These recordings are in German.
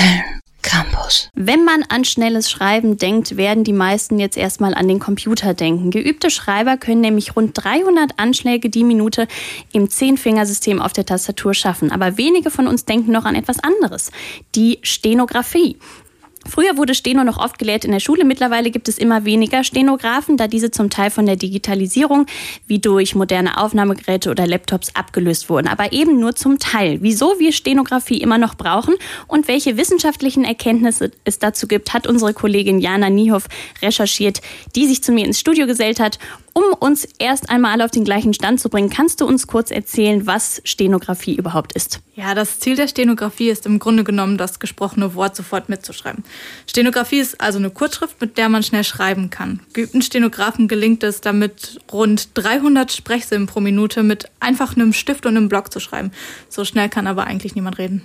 Köln Campus. Wenn man an schnelles Schreiben denkt, werden die meisten jetzt erstmal an den Computer denken. Geübte Schreiber können nämlich rund 300 Anschläge die Minute im 10-Fingersystem auf der Tastatur schaffen. Aber wenige von uns denken noch an etwas anderes: die Stenografie. Früher wurde Steno noch oft gelehrt in der Schule. Mittlerweile gibt es immer weniger Stenografen, da diese zum Teil von der Digitalisierung wie durch moderne Aufnahmegeräte oder Laptops abgelöst wurden. Aber eben nur zum Teil. Wieso wir Stenografie immer noch brauchen und welche wissenschaftlichen Erkenntnisse es dazu gibt, hat unsere Kollegin Jana Niehoff recherchiert, die sich zu mir ins Studio gesellt hat. Um uns erst einmal alle auf den gleichen Stand zu bringen, kannst du uns kurz erzählen, was Stenografie überhaupt ist? Ja, das Ziel der Stenografie ist im Grunde genommen, das gesprochene Wort sofort mitzuschreiben. Stenografie ist also eine Kurzschrift, mit der man schnell schreiben kann. Geübten Stenografen gelingt es, damit rund 300 Sprechsilben pro Minute mit einfach einem Stift und einem Block zu schreiben. So schnell kann aber eigentlich niemand reden.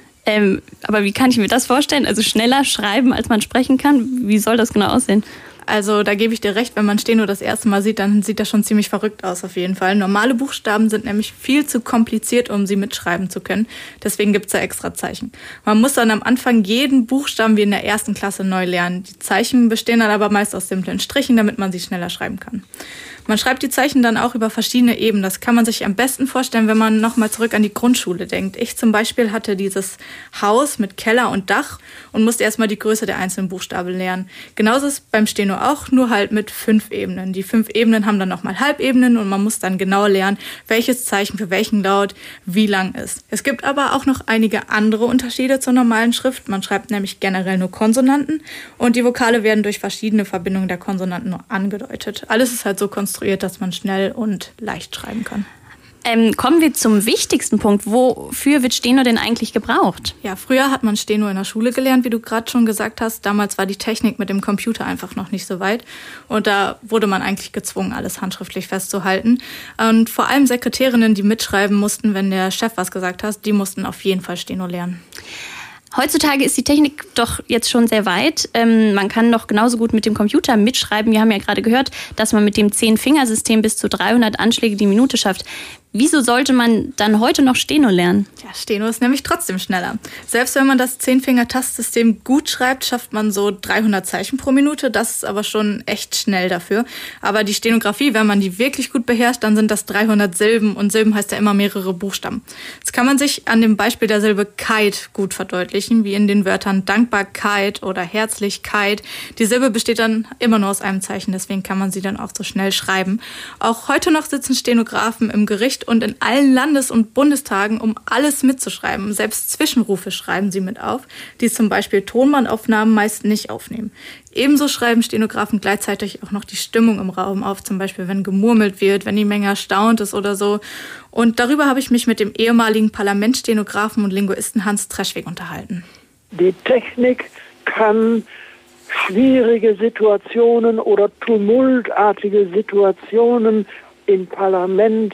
Aber wie kann ich mir das vorstellen? Also schneller schreiben, als man sprechen kann? Wie soll das genau aussehen? Also da gebe ich dir recht, wenn man Steno das erste Mal sieht, dann sieht das schon ziemlich verrückt aus auf jeden Fall. Normale Buchstaben sind nämlich viel zu kompliziert, um sie mitschreiben zu können. Deswegen gibt es da extra Zeichen. Man muss dann am Anfang jeden Buchstaben wie in der 1. Klasse neu lernen. Die Zeichen bestehen dann aber meist aus simplen Strichen, damit man sie schneller schreiben kann. Man schreibt die Zeichen dann auch über verschiedene Ebenen. Das kann man sich am besten vorstellen, wenn man nochmal zurück an die Grundschule denkt. Ich zum Beispiel hatte dieses Haus mit Keller und Dach und musste erstmal die Größe der einzelnen Buchstaben lernen. Genauso ist es beim Steno auch, nur halt mit 5 Ebenen. Die 5 Ebenen haben dann nochmal Halbebenen und man muss dann genau lernen, welches Zeichen für welchen Laut wie lang ist. Es gibt aber auch noch einige andere Unterschiede zur normalen Schrift. Man schreibt nämlich generell nur Konsonanten und die Vokale werden durch verschiedene Verbindungen der Konsonanten nur angedeutet. Alles ist halt so konstruiert, dass man schnell und leicht schreiben kann. Kommen wir zum wichtigsten Punkt. Wofür wird Steno denn eigentlich gebraucht? Ja, früher hat man Steno in der Schule gelernt, wie du gerade schon gesagt hast. Damals war die Technik mit dem Computer einfach noch nicht so weit. Und da wurde man eigentlich gezwungen, alles handschriftlich festzuhalten. Und vor allem Sekretärinnen, die mitschreiben mussten, wenn der Chef was gesagt hat, die mussten auf jeden Fall Steno lernen. Heutzutage ist die Technik doch jetzt schon sehr weit. Man kann doch genauso gut mit dem Computer mitschreiben. Wir haben ja gerade gehört, dass man mit dem 10-Fingersystem bis zu 300 Anschläge die Minute schafft. Wieso sollte man dann heute noch Steno lernen? Ja, Steno ist nämlich trotzdem schneller. Selbst wenn man das 10-Finger-Tastsystem gut schreibt, schafft man so 300 Zeichen pro Minute. Das ist aber schon echt schnell dafür. Aber die Stenografie, wenn man die wirklich gut beherrscht, dann sind das 300 Silben. Und Silben heißt ja immer mehrere Buchstaben. Das kann man sich an dem Beispiel der Silbe Kite gut verdeutlichen, wie in den Wörtern Dankbarkeit oder Herzlichkeit. Die Silbe besteht dann immer nur aus einem Zeichen, deswegen kann man sie dann auch so schnell schreiben. Auch heute noch sitzen Stenografen im Gericht und in allen Landes- und Bundestagen, um alles mitzuschreiben. Selbst Zwischenrufe schreiben sie mit auf, die zum Beispiel Tonbandaufnahmen meist nicht aufnehmen. Ebenso schreiben Stenografen gleichzeitig auch noch die Stimmung im Raum auf, zum Beispiel wenn gemurmelt wird, wenn die Menge erstaunt ist oder so. Und darüber habe ich mich mit dem ehemaligen Parlamentsstenografen und Linguisten Hans Treschweg unterhalten. Die Technik kann schwierige Situationen oder tumultartige Situationen im Parlament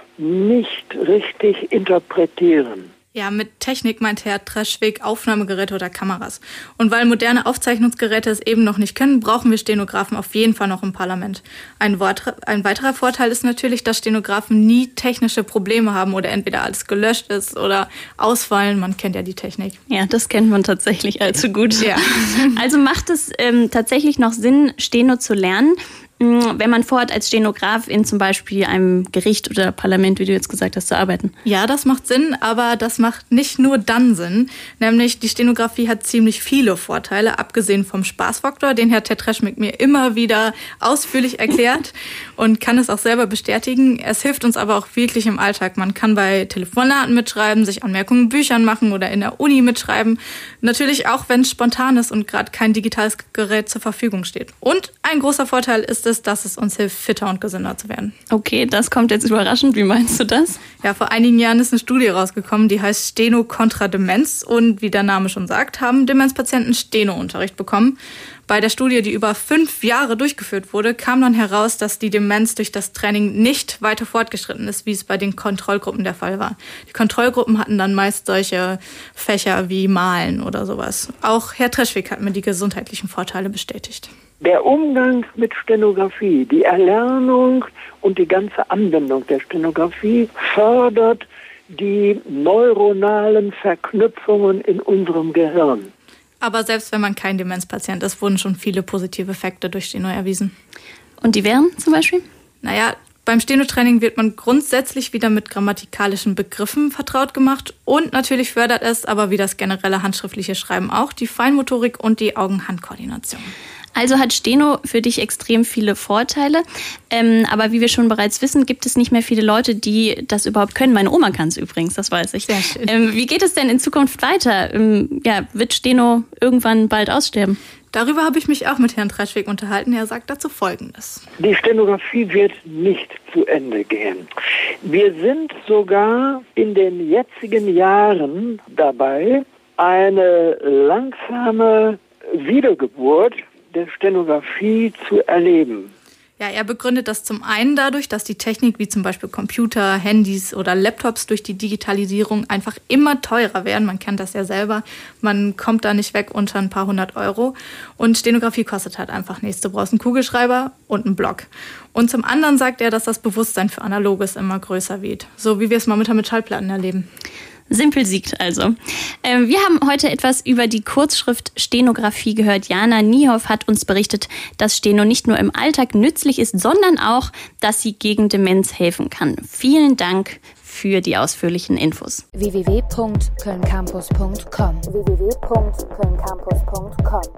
nicht richtig interpretieren. Ja, mit Technik meint Herr Treschweg Aufnahmegeräte oder Kameras. Und weil moderne Aufzeichnungsgeräte es eben noch nicht können, brauchen wir Stenografen auf jeden Fall noch im Parlament. Ein weiterer Vorteil ist natürlich, dass Stenografen nie technische Probleme haben oder entweder alles gelöscht ist oder ausfallen. Man kennt ja die Technik. Ja, das kennt man tatsächlich allzu gut. Ja. Also macht es tatsächlich noch Sinn, Steno zu lernen, wenn man vorhat, als Stenograf in zum Beispiel einem Gericht oder Parlament, wie du jetzt gesagt hast, zu arbeiten? Ja, das macht Sinn, aber das macht nicht nur dann Sinn. Nämlich die Stenografie hat ziemlich viele Vorteile, abgesehen vom Spaßfaktor, den Herr Treschweg mir immer wieder ausführlich erklärt und kann es auch selber bestätigen. Es hilft uns aber auch wirklich im Alltag. Man kann bei Telefonaten mitschreiben, sich Anmerkungen in Büchern machen oder in der Uni mitschreiben. Natürlich auch, wenn es spontan ist und gerade kein digitales Gerät zur Verfügung steht. Und ein großer Vorteil ist dass es uns hilft, fitter und gesünder zu werden. Okay, das kommt jetzt überraschend. Wie meinst du das? Ja, vor einigen Jahren ist eine Studie rausgekommen, die heißt Steno kontra Demenz. Und wie der Name schon sagt, haben Demenzpatienten Steno-Unterricht bekommen. Bei der Studie, die über 5 Jahre durchgeführt wurde, kam dann heraus, dass die Demenz durch das Training nicht weiter fortgeschritten ist, wie es bei den Kontrollgruppen der Fall war. Die Kontrollgruppen hatten dann meist solche Fächer wie Malen oder sowas. Auch Herr Treschweg hat mir die gesundheitlichen Vorteile bestätigt. Der Umgang mit Stenografie, die Erlernung und die ganze Anwendung der Stenografie fördert die neuronalen Verknüpfungen in unserem Gehirn. Aber selbst wenn man kein Demenzpatient ist, wurden schon viele positive Effekte durch Steno erwiesen. Und die wären zum Beispiel? Naja, beim Steno-Training wird man grundsätzlich wieder mit grammatikalischen Begriffen vertraut gemacht und natürlich fördert es, aber wie das generelle handschriftliche Schreiben auch, die Feinmotorik und die Augen-Hand-Koordination. Also hat Steno für dich extrem viele Vorteile, aber wie wir schon bereits wissen, gibt es nicht mehr viele Leute, die das überhaupt können. Meine Oma kann es übrigens, das weiß ich. Sehr schön. Wie geht es denn in Zukunft weiter? Wird Steno irgendwann bald aussterben? Darüber habe ich mich auch mit Herrn Treschweg unterhalten. Er sagt dazu Folgendes. Die Stenografie wird nicht zu Ende gehen. Wir sind sogar in den jetzigen Jahren dabei, eine langsame Wiedergeburt der Stenografie zu erleben. Ja, er begründet das zum einen dadurch, dass die Technik wie zum Beispiel Computer, Handys oder Laptops durch die Digitalisierung einfach immer teurer werden. Man kennt das ja selber. Man kommt da nicht weg unter ein paar 100 €. Und Stenografie kostet halt einfach nichts. Du brauchst einen Kugelschreiber und einen Block. Und zum anderen sagt er, dass das Bewusstsein für Analoges immer größer wird. So wie wir es momentan mit Schallplatten erleben. Simpel siegt also. Wir haben heute etwas über die Kurzschrift Stenografie gehört. Jana Niehoff hat uns berichtet, dass Steno nicht nur im Alltag nützlich ist, sondern auch, dass sie gegen Demenz helfen kann. Vielen Dank für die ausführlichen Infos. www.kölncampus.com